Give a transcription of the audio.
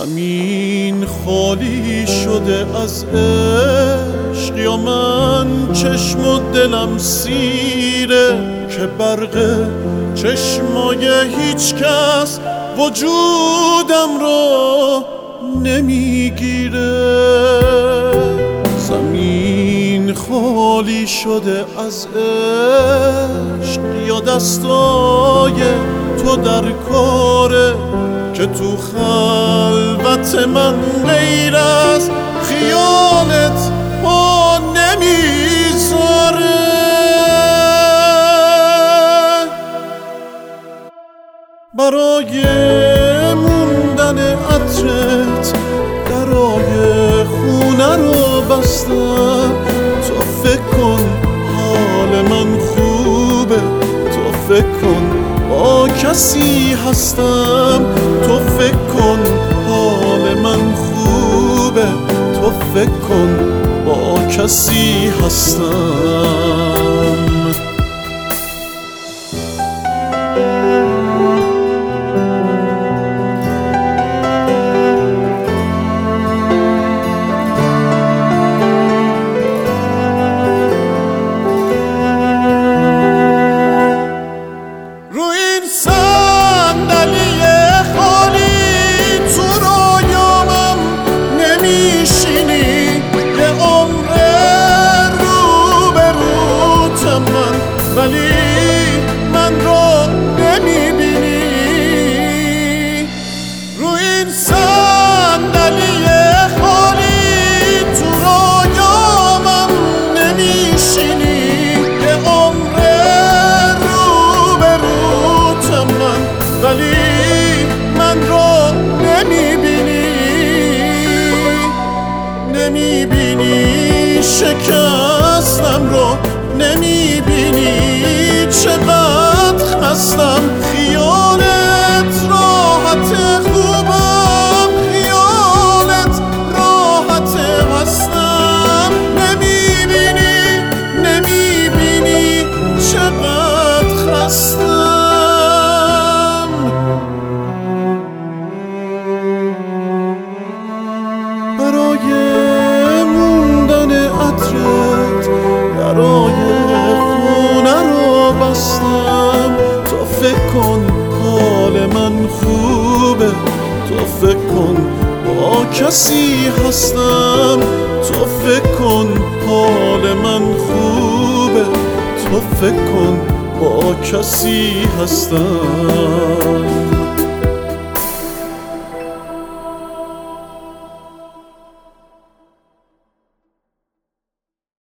زمین خالی شده از عشق، یا من چشم و دلم سیره که برق چشمای هیچ کس وجودم رو نمیگیره. زمین خالی شده از عشق، یا دستای تو در کاره که تو خلوت من غیر از خیالت پا نمیذاره. برای موندن عطرت درای خونه رو بستم. تو فکر کن حال من خوبه، تو فکر کن با کسی هستم. تو فکر کن حال من خوبه، تو فکر کن با کسی هستم. ولی من رو نمیبینی. رو این صندلی خالی تو رویامم نمیشینی. یه عمر رو به روتم من، ولی من رو نمیبینی. نمیبینی شکستم رو، نمیبینی چقدر خستم. خیالت راحت خوبم، خیالت راحت هستم. نمیبینی نمیبینی چقدر خستم. برای موندن عطرت درای خونه رو بستم. تو فکر کن حال من خوبه، تو فکر کن با کسی هستم. تو فکر کن حال من خوبه، تو فکر کن با کسی هستم.